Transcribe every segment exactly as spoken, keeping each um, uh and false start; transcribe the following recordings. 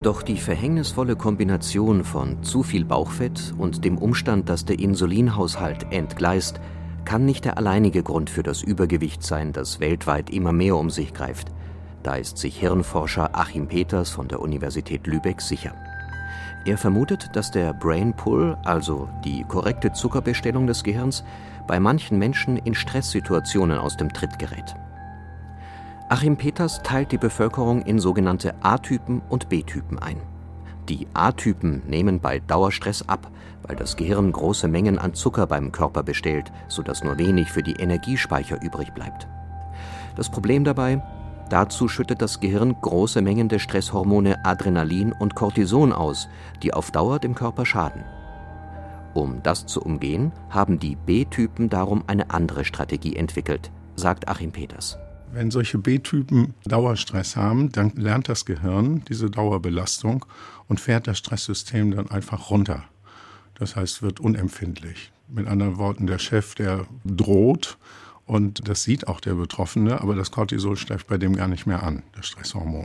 Doch die verhängnisvolle Kombination von zu viel Bauchfett und dem Umstand, dass der Insulinhaushalt entgleist, kann nicht der alleinige Grund für das Übergewicht sein, das weltweit immer mehr um sich greift. Da ist sich Hirnforscher Achim Peters von der Universität Lübeck sicher. Er vermutet, dass der Brain Pull, also die korrekte Zuckerbestellung des Gehirns, bei manchen Menschen in Stresssituationen aus dem Tritt gerät. Achim Peters teilt die Bevölkerung in sogenannte A-Typen und B-Typen ein. Die A-Typen nehmen bei Dauerstress ab, weil das Gehirn große Mengen an Zucker beim Körper bestellt, sodass nur wenig für die Energiespeicher übrig bleibt. Das Problem dabei: Dazu schüttet das Gehirn große Mengen der Stresshormone Adrenalin und Cortison aus, die auf Dauer dem Körper schaden. Um das zu umgehen, haben die B-Typen darum eine andere Strategie entwickelt, sagt Achim Peters. Wenn solche B-Typen Dauerstress haben, dann lernt das Gehirn diese Dauerbelastung und fährt das Stresssystem dann einfach runter. Das heißt, wird unempfindlich. Mit anderen Worten, der Chef, der droht, und das sieht auch der Betroffene, aber das Cortisol steigt bei dem gar nicht mehr an, das Stresshormon.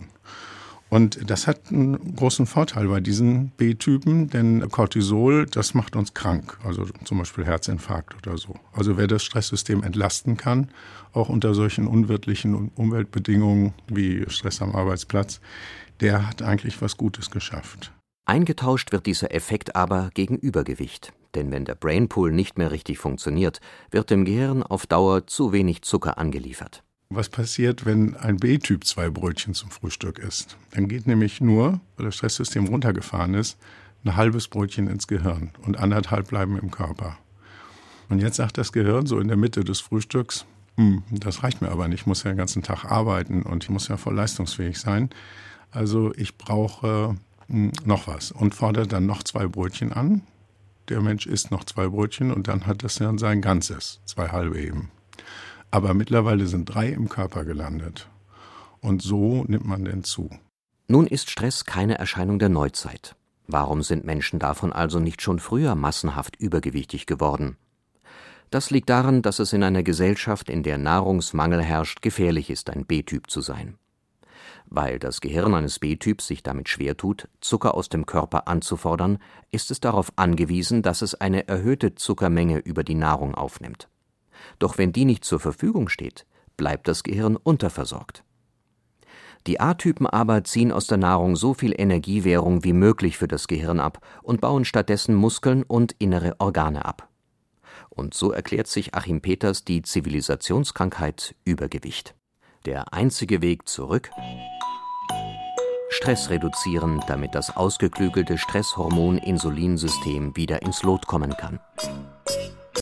Und das hat einen großen Vorteil bei diesen B-Typen, denn Cortisol, das macht uns krank, also zum Beispiel Herzinfarkt oder so. Also wer das Stresssystem entlasten kann, auch unter solchen unwirtlichen Umweltbedingungen wie Stress am Arbeitsplatz, der hat eigentlich was Gutes geschafft. Eingetauscht wird dieser Effekt aber gegen Übergewicht. Denn wenn der Brainpool nicht mehr richtig funktioniert, wird dem Gehirn auf Dauer zu wenig Zucker angeliefert. Was passiert, wenn ein B-Typ zwei Brötchen zum Frühstück isst? Dann geht nämlich nur, weil das Stresssystem runtergefahren ist, ein halbes Brötchen ins Gehirn und anderthalb bleiben im Körper. Und jetzt sagt das Gehirn so in der Mitte des Frühstücks, hm, das reicht mir aber nicht, ich muss ja den ganzen Tag arbeiten und ich muss ja voll leistungsfähig sein. Also ich brauche hm, noch was und fordert dann noch zwei Brötchen an. Der Mensch isst noch zwei Brötchen und dann hat das Hirn sein Ganzes, zwei halbe eben. Aber mittlerweile sind drei im Körper gelandet. Und so nimmt man denn zu. Nun ist Stress keine Erscheinung der Neuzeit. Warum sind Menschen davon also nicht schon früher massenhaft übergewichtig geworden? Das liegt daran, dass es in einer Gesellschaft, in der Nahrungsmangel herrscht, gefährlich ist, ein B-Typ zu sein. Weil das Gehirn eines B-Typs sich damit schwer tut, Zucker aus dem Körper anzufordern, ist es darauf angewiesen, dass es eine erhöhte Zuckermenge über die Nahrung aufnimmt. Doch wenn die nicht zur Verfügung steht, bleibt das Gehirn unterversorgt. Die A-Typen aber ziehen aus der Nahrung so viel Energiewährung wie möglich für das Gehirn ab und bauen stattdessen Muskeln und innere Organe ab. Und so erklärt sich Achim Peters die Zivilisationskrankheit Übergewicht. Der einzige Weg zurück: Stress reduzieren, damit das ausgeklügelte Stresshormon-Insulinsystem wieder ins Lot kommen kann.